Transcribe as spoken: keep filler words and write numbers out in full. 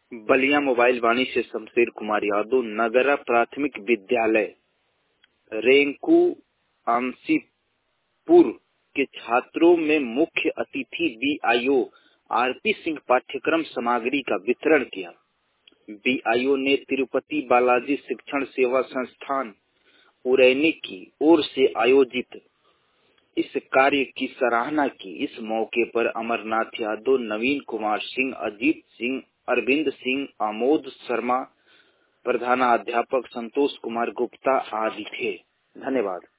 Ballia mobile वाणी से शमशेर कुमार यादव। नगरा प्राथमिक विद्यालय रेंकू आमसीपुर के छात्रों में मुख्य अतिथि बीआईओ आरपी सिंह पाठ्यक्रम सामग्री का वितरण किया। बीआईओ ने तिरुपति बालाजी शिक्षण सेवा संस्थान उरैनी की ओर से आयोजित इस कार्य की सराहना की। इस मौके पर अमरनाथ यादव, नवीन कुमार सिंह, अजीत सिंह, अरविंद सिंह, आमोद शर्मा, प्रधानाध्यापक संतोष कुमार गुप्ता आदि थे। धन्यवाद।